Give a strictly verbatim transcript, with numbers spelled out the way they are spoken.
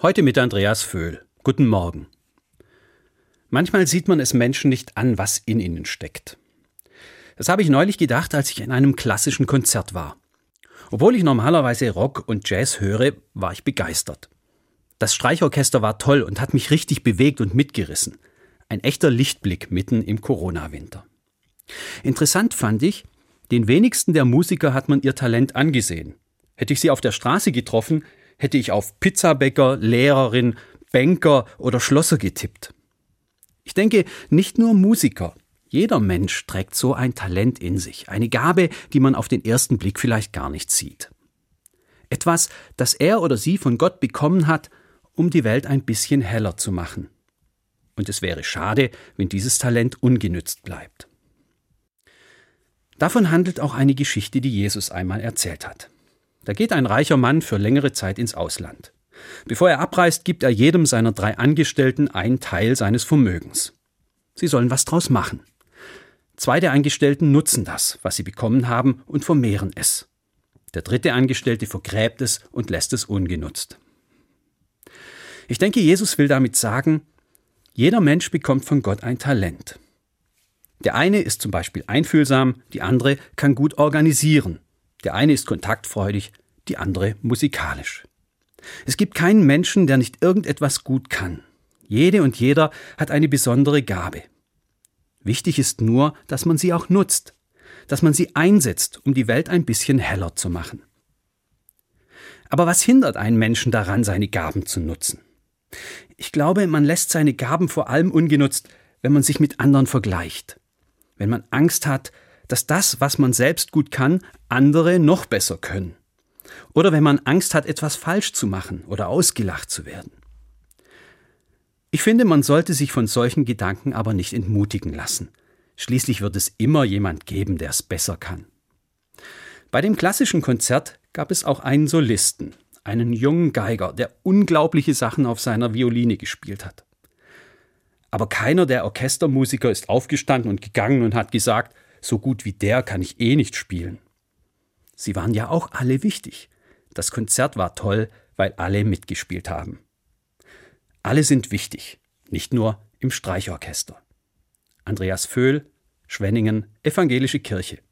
Heute mit Andreas Vöhl. Guten Morgen. Manchmal sieht man es Menschen nicht an, was in ihnen steckt. Das habe ich neulich gedacht, als ich in einem klassischen Konzert war. Obwohl ich normalerweise Rock und Jazz höre, war ich begeistert. Das Streichorchester war toll und hat mich richtig bewegt und mitgerissen. Ein echter Lichtblick mitten im Corona-Winter. Interessant fand ich, den wenigsten der Musiker hat man ihr Talent angesehen. Hätte ich sie auf der Straße getroffen, hätte ich auf Pizzabäcker, Lehrerin, Banker oder Schlosser getippt. Ich denke, nicht nur Musiker. Jeder Mensch trägt so ein Talent in sich, eine Gabe, die man auf den ersten Blick vielleicht gar nicht sieht. Etwas, das er oder sie von Gott bekommen hat, um die Welt ein bisschen heller zu machen. Und es wäre schade, wenn dieses Talent ungenützt bleibt. Davon handelt auch eine Geschichte, die Jesus einmal erzählt hat. Da geht ein reicher Mann für längere Zeit ins Ausland. Bevor er abreist, gibt er jedem seiner drei Angestellten einen Teil seines Vermögens. Sie sollen was draus machen. Zwei der Angestellten nutzen das, was sie bekommen haben, und vermehren es. Der dritte Angestellte vergräbt es und lässt es ungenutzt. Ich denke, Jesus will damit sagen, jeder Mensch bekommt von Gott ein Talent. Der eine ist zum Beispiel einfühlsam, die andere kann gut organisieren. Der eine ist kontaktfreudig, die andere musikalisch. Es gibt keinen Menschen, der nicht irgendetwas gut kann. Jede und jeder hat eine besondere Gabe. Wichtig ist nur, dass man sie auch nutzt, dass man sie einsetzt, um die Welt ein bisschen heller zu machen. Aber was hindert einen Menschen daran, seine Gaben zu nutzen? Ich glaube, man lässt seine Gaben vor allem ungenutzt, wenn man sich mit anderen vergleicht. Wenn man Angst hat, dass das, was man selbst gut kann, andere noch besser können. Oder wenn man Angst hat, etwas falsch zu machen oder ausgelacht zu werden. Ich finde, man sollte sich von solchen Gedanken aber nicht entmutigen lassen. Schließlich wird es immer jemand geben, der es besser kann. Bei dem klassischen Konzert gab es auch einen Solisten, einen jungen Geiger, der unglaubliche Sachen auf seiner Violine gespielt hat. Aber keiner der Orchestermusiker ist aufgestanden und gegangen und hat gesagt, so gut wie der kann ich eh nicht spielen. Sie waren ja auch alle wichtig. Das Konzert war toll, weil alle mitgespielt haben. Alle sind wichtig, nicht nur im Streichorchester. Andreas Vöhl, Schwenningen, Evangelische Kirche.